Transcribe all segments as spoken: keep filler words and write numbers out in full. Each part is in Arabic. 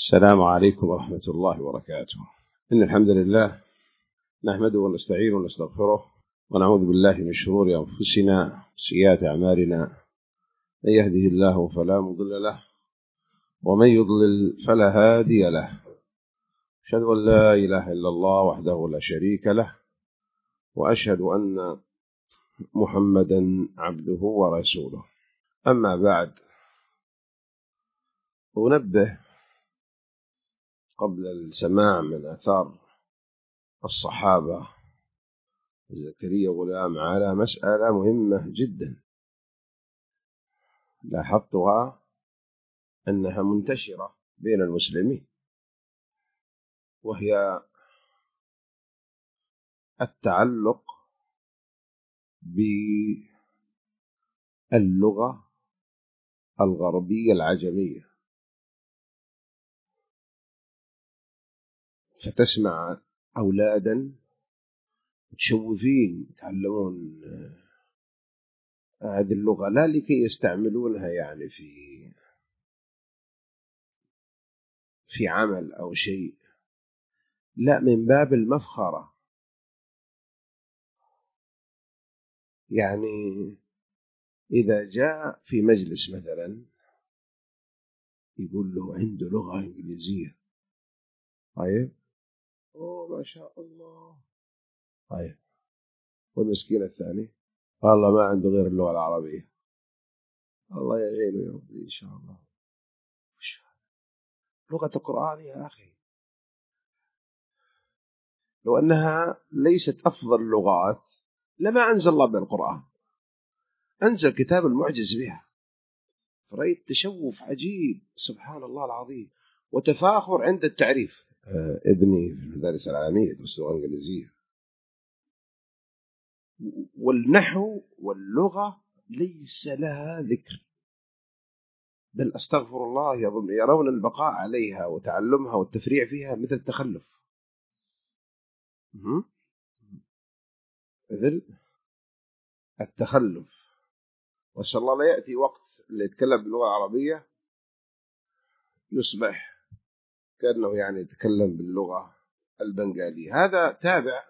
السلام عليكم ورحمة الله وبركاته. إن الحمد لله نحمده ونستعينه ونستغفره ونعوذ بالله من شرور أنفسنا وسيئات أعمالنا، من يهده الله فلا مضل له ومن يضلل فلا هادي له. أشهد أن لا إله إلا الله وحده لا شريك له، وأشهد أن محمدا عبده ورسوله. أما بعد، أنبه قبل السماع من آثار الصحابة زكريا غلام على مسألة مهمة جدا لاحظتها أنها منتشرة بين المسلمين، وهي التعلق باللغة الغربية العجمية. فتسمع أولادا متشوفين يتعلمون هذه اللغة لا لكي يستعملونها يعني في في عمل أو شيء، لا، من باب المفخرة. يعني إذا جاء في مجلس مثلا يقول له عنده لغة إنجليزية، طيب، أوه ما شاء الله، طيب، والمسكين الثاني والله ما عنده غير اللغة العربية، الله يعينه يا ربي إن شاء الله. لغة القرآن يا أخي، لو أنها ليست أفضل اللغات لما أنزل الله بالقرآن، أنزل كتاب المعجز بها. فرأيت تشوف عجيب، سبحان الله العظيم، وتفاخر عند التعريف. آه ابني في المدارس العالمية يدرس اللغة الإنجليزية، والنحو واللغة ليس لها ذكر، بل أستغفر الله يرون البقاء عليها وتعلمها والتفريع فيها مثل التخلف، مثل التخلف. وإن الله لا يأتي وقت اللي يتكلم باللغة العربية يصبح كأنه يعني يتكلم باللغة البنغالية. هذا تابع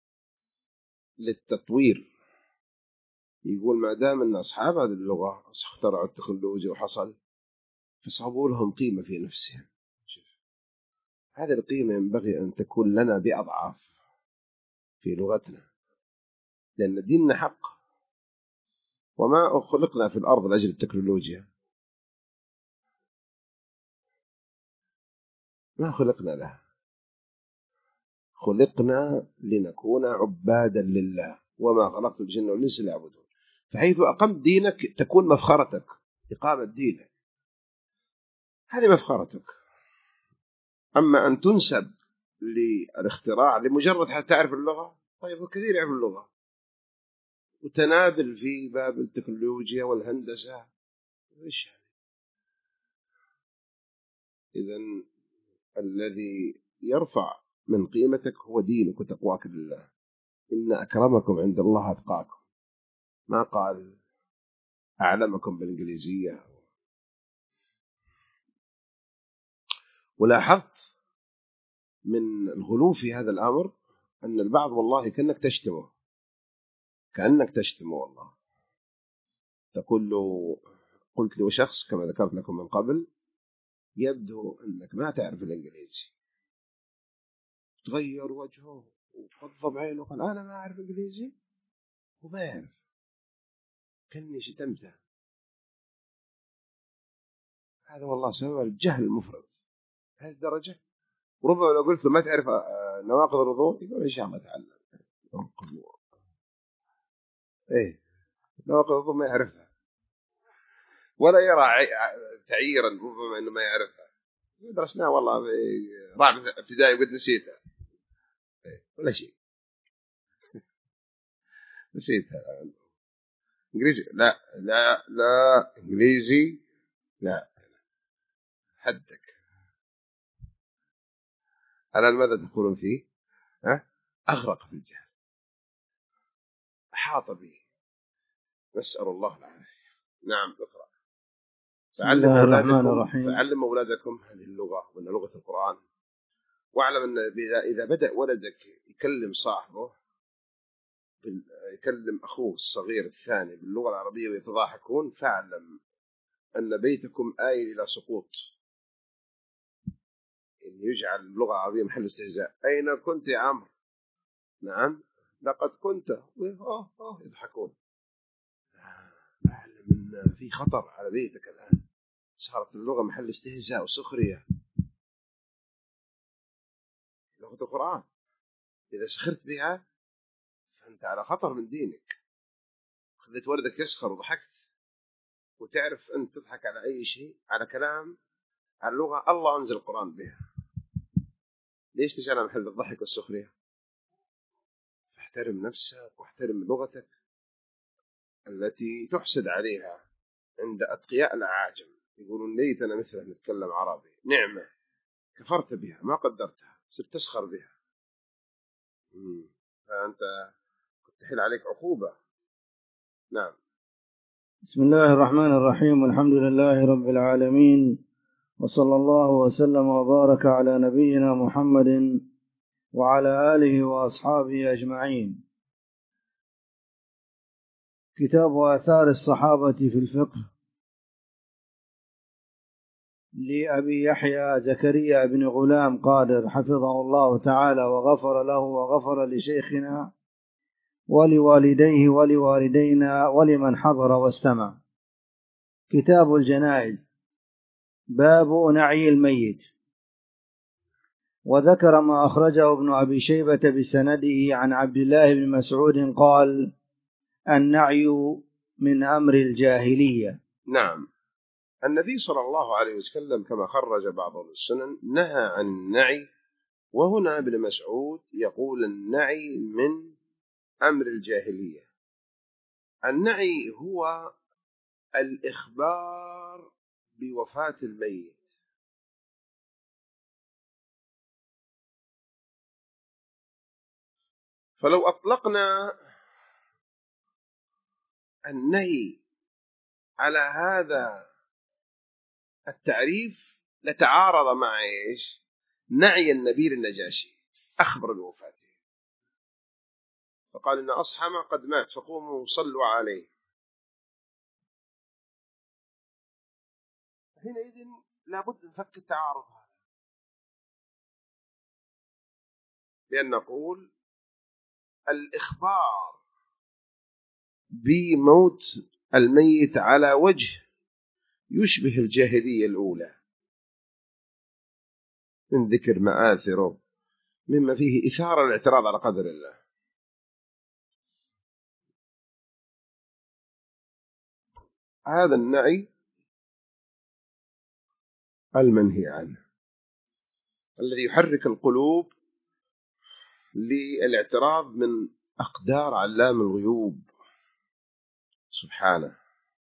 للتطوير، يقول ما دام أن أصحاب هذه اللغة اخترعوا التكنولوجيا وحصل، فصابوا لهم قيمة في نفسهم. هذه القيمة ينبغي أن تكون لنا بأضعاف في لغتنا، لأن ديننا حق، وما خلقنا في الأرض لأجل التكنولوجيا، ما خلقنا لها، خلقنا لنكون عبادا لله، وما خلقت الجن والإنس إلا ليعبدون. فحيث أقمت دينك تكون مفخرتك إقامة دينك، هذه مفخرتك. أما أن تنسب للاختراع لمجرد حتى تعرف اللغة، طيب وكثير يعرف اللغة، وتنابل في باب التكنولوجيا والهندسة، إيش يعني؟ إذن الذي يرفع من قيمتك هو دينك وتقواك لله. إن أكرمكم عند الله أتقاكم، ما قال أعلمكم بالإنجليزية. ولاحظت من الغلو في هذا الأمر أن البعض والله كأنك تشتمه، كأنك تشتمه والله. تقول له، قلت له شخص كما ذكرت لكم من قبل، يبدو أنك ما تعرف الإنجليزي، تغير وجهه وفضب عينه وقال أنا ما أعرف إنجليزي وما يعرف، كأني شتمته. هذا والله سبب الجهل المفرط هذه الدرجة. وربما لو قلت له ما تعرف نواقض الوضوء يقول إن شاء الله تعلم إيه نواقض الوضوء ما يعرفها، ولا يرى تعيرا ربما إنه ما يعرفها. درسناه والله في رابعة ابتدائي وقد نسيتها ولا شيء، نسيتها. إنجليزي لا لا لا، إنجليزي لا، حدك. الآن ماذا تقولون فيه؟ ها؟ أغرق في الجهل، أحاط به، نسأل الله العافية. نعم اقرأ. بسم الله الرحمن الرحيم. فعلم أولادكم هذه اللغة وأن لغة القرآن، واعلم أن إذا بدأ ولدك يكلم صاحبه يكلم أخوه الصغير الثاني باللغة العربية ويتضاحكون، فاعلم أن بيتكم آيل إلى سقوط، إن يجعل اللغة العربية محل استهزاء. أين كنت يا عمرو؟ نعم لقد كنت. أوه أوه يضحكون. أعلم أن في خطر على بيتك الآن، صارت اللغة محل استهزاء وسخرية. لغة القرآن إذا سخرت بها فأنت على خطر من دينك. خليت ولدك يسخر وضحكت، وتعرف أنت تضحك على أي شيء، على كلام، على اللغة الله أنزل القرآن بها. ليش تجعلها محل الضحك والسخرية؟ احترم نفسك واحترم لغتك التي تحسد عليها عند أتقياء الأعاجم، يقولون ليتنا مثله نتكلم عربي. نعمة كفرت بها ما قدرتها، صرت تسخر بها. مم. فأنت كنت تحل عليك عقوبة. نعم. بسم الله الرحمن الرحيم، والحمد لله رب العالمين، وصلى الله وسلم وبارك على نبينا محمد وعلى آله وأصحابه أجمعين. كتاب آثار الصحابة في الفقه لأبي يحيى زكريا بن غلام قادر حفظه الله تعالى وغفر له وغفر لشيخنا ولوالديه ولوالدينا ولمن حضر واستمع. كتاب الجنائز، باب نعي الميت. وذكر ما أخرجه ابن أبي شيبة بسنده عن عبد الله بن مسعود قال: النعي من أمر الجاهلية. نعم. النبي صلى الله عليه وسلم كما خرج بعض السنن نهى عن النعي، وهنا ابن مسعود يقول النعي من أمر الجاهلية. النعي هو الإخبار بوفاة الميت. فلو أطلقنا النهي على هذا التعريف لتعارض مع إيش؟ نعي النبي النجاشي أخبر بوفاته، فقال إن أصحم قد مات فقوموا صلوا عليه. حينئذ لابد نفك التعارض هذا، لأن نقول الإخبار بموت الميت على وجه يشبه الجاهلية الأولى من ذكر مآثره مما فيه إثارة الاعتراض على قدر الله. هذا النعي المنهي عنه الذي يحرك القلوب للاعتراض من أقدار علام الغيوب سبحانه.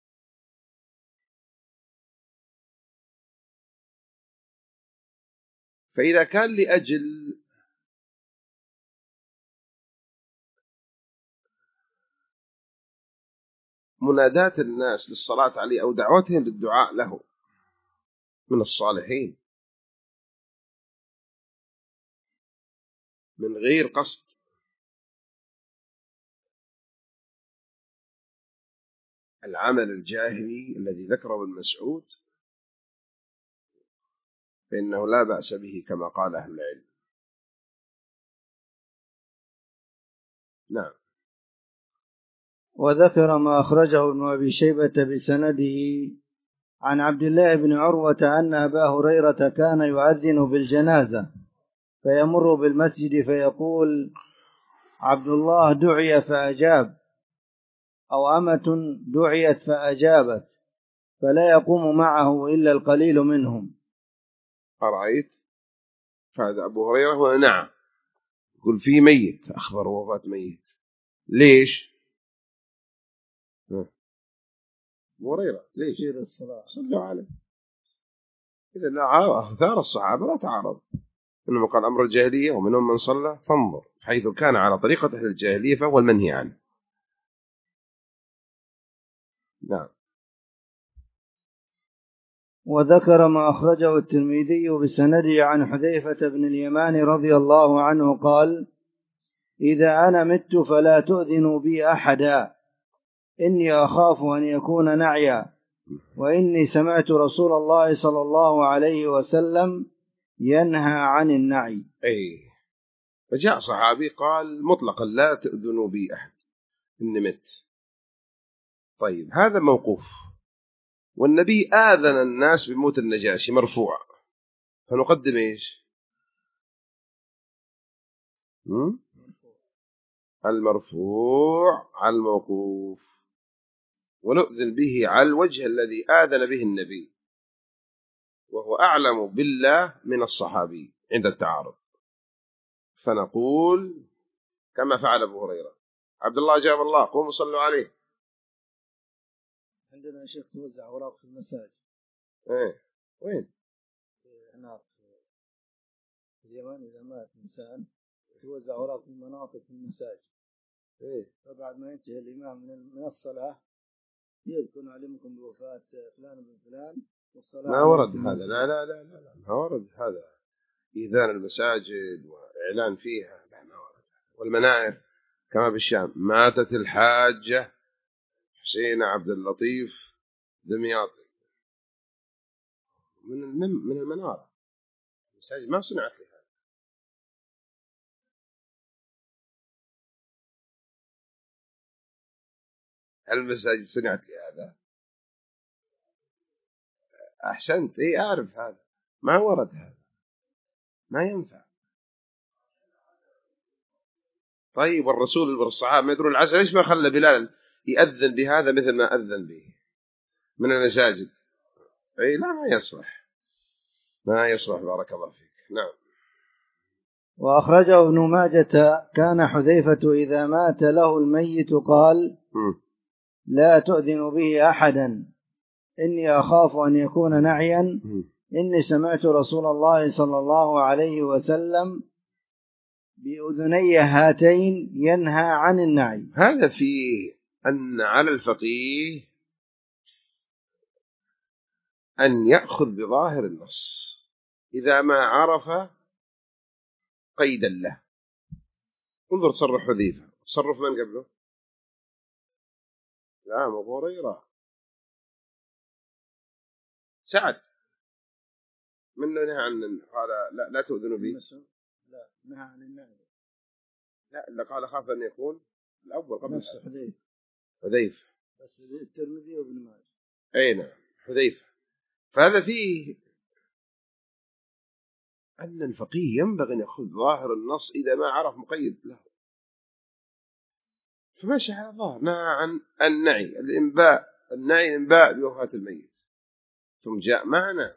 فإذا كان لأجل منادات الناس للصلاة عليه أو دعوتهم للدعاء له من الصالحين من غير قصد، العمل الجاهلي الذي ذكره ابن مسعود فإنه لا بأس به كما قال أهل العلم. نعم. وذكر ما أخرجه ابن أبي شيبة بسنده عن عبد الله بن عروة أن أبا هريرة كان يؤذن بالجنازة فيمر بالمسجد فيقول: عبد الله دعي فأجاب، أو أمة دعيت فأجابت، فلا يقوم معه إلا القليل منهم. أرأيت؟ فهذا أبو هريرة هو نعم يقول في ميت أخبر وفاة ميت. ليش؟ أبو هريرة ليش؟ صلوا عليه. إذا لا أثار الصحابة لا تعارض، إنما قال أمر الجاهلية ومنهم من صلى فانظر، حيث كان على طريقة أهل الجاهلية فهو المنهي عنه. نعم. وذكر ما أخرجه الترمذي بسنده عن حذيفة بن اليمان رضي الله عنه قال: إذا أنا مت فلا تؤذنوا بي أحدا، إني أخاف أن يكون نعيا، وإني سمعت رسول الله صلى الله عليه وسلم ينهى عن النعي. أي، فجاء صحابي قال مطلقا لا تؤذنوا بي أحد إني مت. طيب هذا موقوف، والنبي آذن الناس بموت النجاشي مرفوع، فنقدم إيش؟ المرفوع على الموقوف، ونؤذن به على الوجه الذي آذن به النبي، وهو أعلم بالله من الصحابي عند التعارض. فنقول كما فعل أبو هريرة: عبد الله جاب الله، قوموا صلوا عليه. عندنا شيخ توزع أوراق في المساجد. ايه وين؟ هناك في اليمن إذا مات إنسان توزع أوراق في المناطق في المساجد. ايه، فبعد ما ينتهي الإمام من الصلاة يذكر علمكم بوفاة فلان بن فلان والصلاة. ما ورد هذا، لا لا لا لا, لا. ما ورد هذا، إذان المساجد وإعلان فيها، لا ما ورد. والمنائر كما بالشام: ماتت الحاجة حسين عبد اللطيف دمياطي، من من المنارة المساجد ما صنعت لها. المساجد صنعت لهذا. أحسنت، إيه أعرف هذا، ما ورد هذا، ما ينفع. طيب والرسول والصحابة ما يدرون العسل، ليش ما خلى بلال يأذن بهذا مثل ما أذن به من المساجد؟ أي لا، ما يصلح، ما يصلح. بارك الله فيك. نعم. وأخرجه ابن ماجة: كان حذيفة إذا مات له الميت قال: م. لا تؤذن به أحدا، إني أخاف أن يكون نعيا، م. إني سمعت رسول الله صلى الله عليه وسلم بأذني هاتين ينهى عن النعي. هذا فيه أن على الفقيه أن يأخذ بظاهر النص إذا ما عرف قيدا له. انظر تصرف حذيفة، تصرف من قبله؟ لا، أبو هريرة، سعد منه نهى عن، قال لا لا تؤذنوا بي، لا نهى عن النعي، لا اللي قال خاف أن يكون الأول قبل نفس حذيفة. حذيفة بس الترمذي وابن ماجه. أي نعم، حذيفة. فهذا فيه أن الفقيه ينبغي أن يأخذ ظاهر النص إذا ما عرف مقيد له، فماشي على ظاهر نهى عن النعي، الإنباء، النعي الإنباء بوفاة الميت. ثم جاء معنى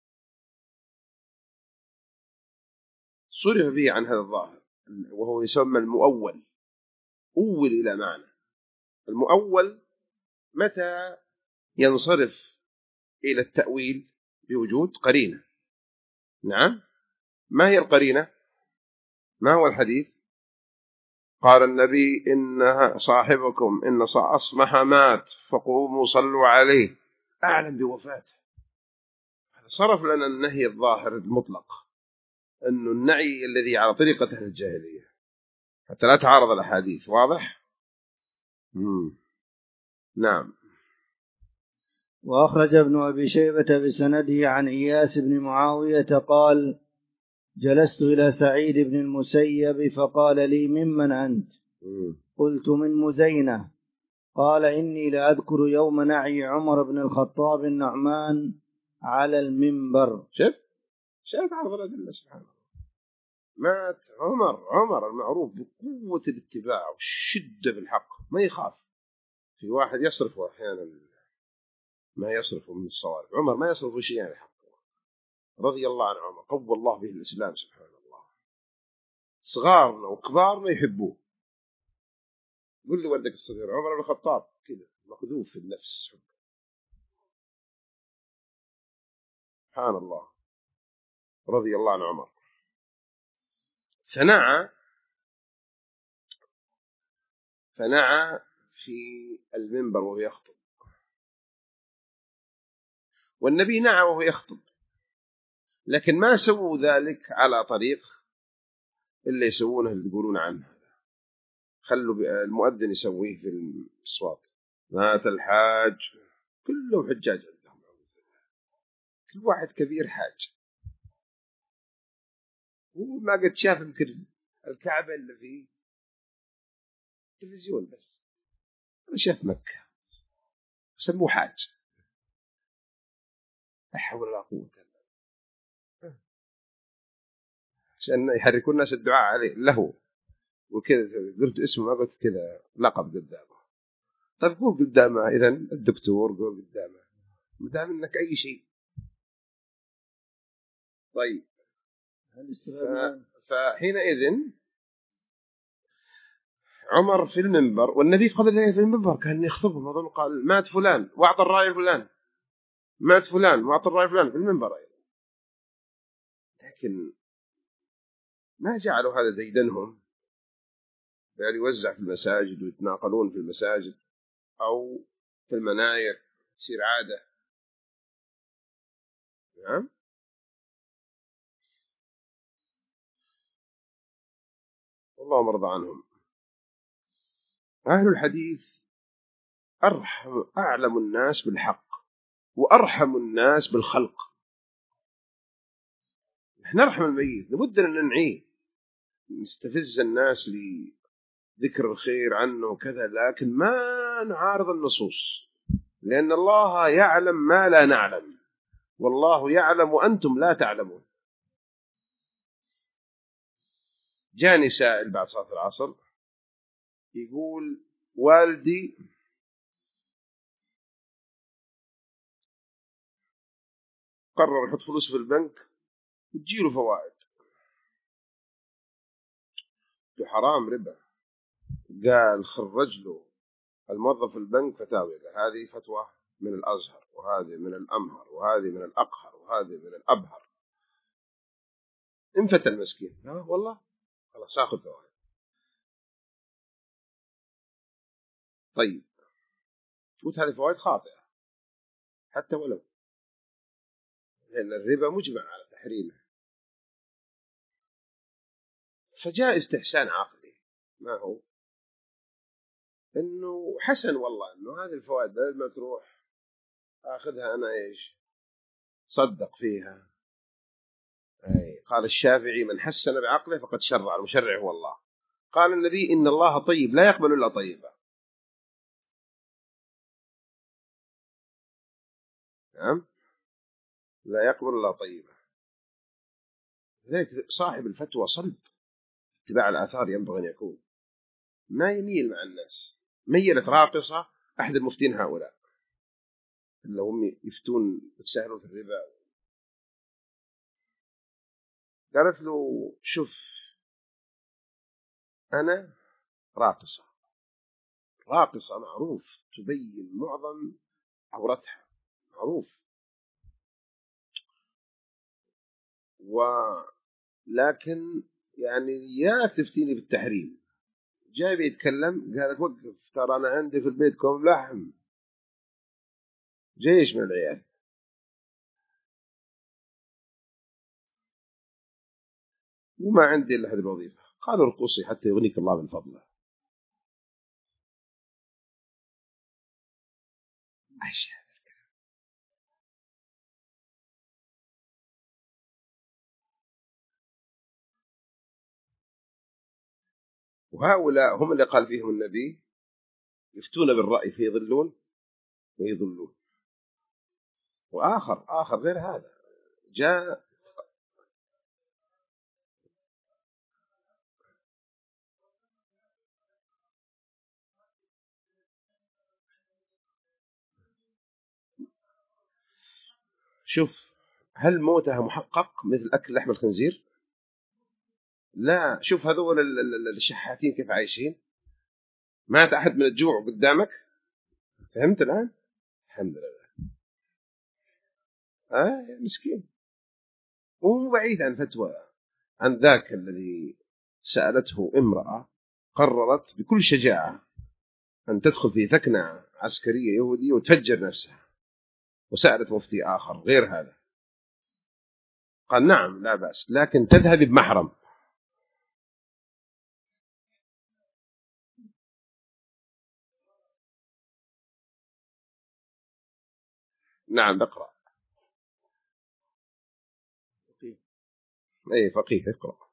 صرف به عن هذا الظاهر، وهو يسمى المؤول، أول إلى معنى. المؤول متى ينصرف إلى التأويل؟ بوجود قرينة. نعم، ما هي القرينة؟ ما هو الحديث؟ قال النبي: إن صاحبكم إن أصبح مات فقوموا صلوا عليه، أعلم بوفاته. صرف لنا النهي الظاهر المطلق، أنه النعي الذي على طريقة أهل الجاهلية، حتى لا تعارض الأحاديث. واضح؟ مم. نعم. وأخرج ابن أبي شيبة بسنده عن إياس بن معاوية قال: جلست إلى سعيد بن المسيب فقال لي: ممن أنت؟ قلت: من مزينة. قال: إني لأذكر يوم نعي عمر بن الخطاب النعمان على المنبر. شف شاهد عرض الأدلة. سبحان الله، مات عمر، عمر المعروف بقوة الاتباع والشدة في الحق، ما يخاف. في واحد يصرف أحيانا ما يصرف من الصوارف، عمر ما يصرف شيئا يعني حقه، رضي الله عن عمر، قوى الله به الإسلام. سبحان الله، صغارنا وكبارنا يحبوه. قل لي ولدك الصغير عمر بن الخطاب كذا مقذوف في النفس حب. سبحان الله، رضي الله عن عمر. فنعى فنعى في المنبر وهو يخطب، والنبي نعى وهو يخطب، لكن ما سووا ذلك على طريق اللي يسوونه اللي يقولون عنه، خلوا المؤذن يسويه في الأصوات. مات الحاج، كلهم حجاج عندهم، كل واحد كبير حاج، وما قد شاف يمكن الكعبة اللي في التلفزيون بس، شاف مكة سموه حاج. لا حول ولا قوة إلا بالله، عشان يحركون الناس الدعاء عليه له وكذا. قلت اسمه، ما قلت كذا لقب قدامه. طيب قول قدامه إذن الدكتور، قول قدامه مدام إنك أي شيء. طيب ف... فحينئذ عمر في المنبر، والنبي قبل ذلك في المنبر كان يخطبهم، أظن قال مات فلان وأعطى الراية فلان، مات فلان وأعطى الراية فلان في المنبر أيضا. لكن ما جعلوا هذا ديدنهم، يعني يوزع في المساجد ويتناقلون في المساجد أو في المناير، تصير عادة. نعم. والله مرضى عنهم. أهل الحديث أرحم أعلم الناس بالحق وأرحم الناس بالخلق. نحن نرحم الميت، لابد أن ننعيه، نستفز الناس لذكر الخير عنه وكذا، لكن ما نعارض النصوص، لأن الله يعلم ما لا نعلم، والله يعلم وأنتم لا تعلمون. جاني سائل بعد صلاة العصر يقول والدي قرر يحط فلوس في البنك وتجيله فوائد، حرام ربا. قال خرج له الموظف في البنك فتاوى، هذه فتوى من الأزهر، وهذه من الأمهر، وهذه من الأقهر، وهذه من الأبهر. انفتى المسكين. اه والله خلاص اخذ فوائد. طيب قلت هذه فوائد خاطئة حتى ولو، لأن الربا مجمع على تحريمه. فجاء استحسان عقلي، ما هو إنه حسن والله إنه هذه الفوائد بدل ما تروح أخذها أنا إيش صدق فيها. أي قال الشافعي من حسن بعقله فقد شرع، المشرع هو الله. قال النبي إن الله طيب لا يقبل إلا طيبا. نعم لا يقبل إلا طيبا. لذلك صاحب الفتوى صلب، اتباع الآثار ينبغي أن يكون، ما يميل مع الناس. ميلت راقصة أحد المفتين هؤلاء اللي هم يفتون يتساهلون في الربا، قالت له شوف أنا راقصة، راقصة معروف تبين معظم عورتها معروف، ولكن يعني يا تفتيني بالتحريم. جاي بيتكلم قالت وقف، ترى أنا عندي في البيت كوم لحم جيش من العيال، وما عندي إلا هذه الوظيفة. قالوا ارقصي حتى يغنيك الله من فضله. أشياء. وهؤلاء هم اللي قال فيهم النبي يفتون بالرأي فيضلون ويضلون. وآخر آخر غير هذا جاء شوف هل موتها محقق مثل أكل لحم الخنزير؟ لا. شوف هذول الشحاتين كيف عايشين، مات أحد من الجوع قدامك. فهمت الآن؟ الحمد لله. آه مسكين. وهو بعيد عن فتوى عن ذاك الذي سألته امرأة قررت بكل شجاعة أن تدخل في ثكنة عسكرية يهودية وتفجر نفسها. وسألت مفتي آخر غير هذا، قال نعم لا بأس، لكن تذهب بمحرم. نعم اقرأ. أي فقيه اقرأ.